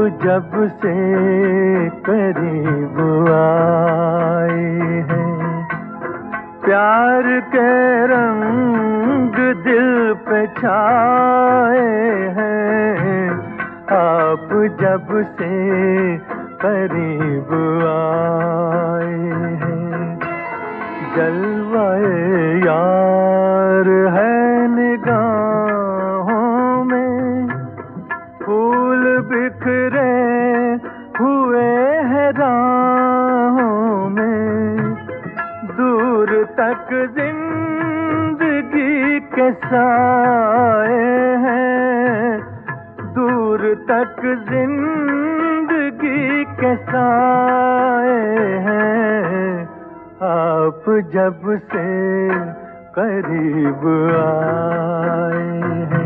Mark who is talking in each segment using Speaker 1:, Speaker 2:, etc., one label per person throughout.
Speaker 1: जब से करीब आए हैं, प्यार के रंग दिल पे छाए हैं। आप जब से करीब आए हैं, जलवाए यार है निगाहों में, फूल बिखरे हुए हैं राहों में। दूर तक जिंदगी के साए हैं, दूर तक जिंदगी के साए हैं। आप जब से करीब आए हैं।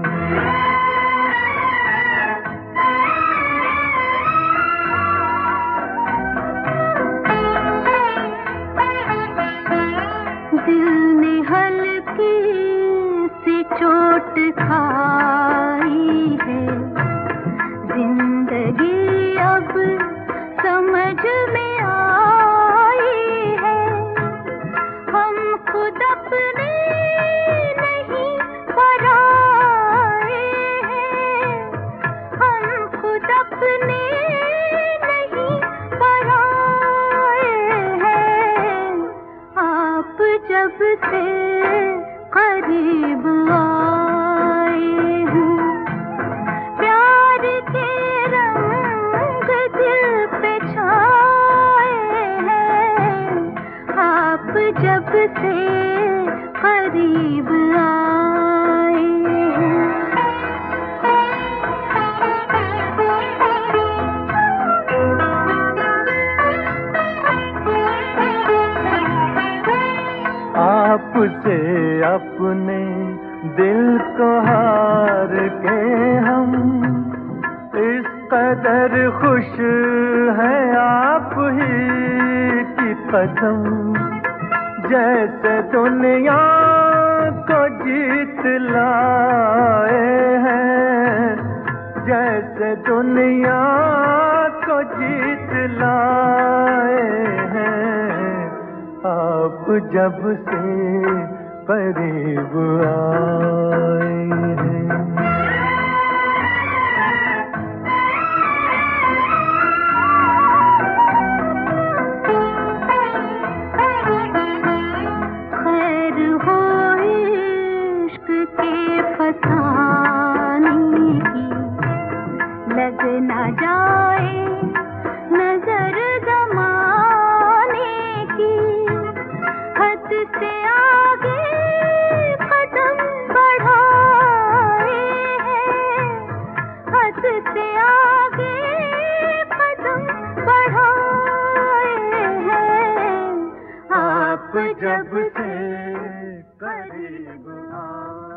Speaker 2: दिल ने हल्की सी चोट खाई है, जिंदगी अब समझ में आई है। हम खुद अपने नहीं पराए हैं, हम खुद अपने नहीं पराए हैं। आप जब से करीब आए हैं, प्यार के रंग दिल पे छाए हैं। आप जब से करीब आए
Speaker 1: आपसे अपने दिल को हार के हम इस कदर खुश हैं, आप ही की कसम। जैसे दुनिया को जीत लाए हैं, जैसे दुनिया को जीत लाए हैं। आप जब से करीब आए हैं।
Speaker 2: खैर हो इश्क के फसाने की, लग ना जाए नजर जमाने की। हद से आगे कदम बढ़ाए हैं, हद से आगे कदम बढ़ाए हैं। आप जब से करीब आए।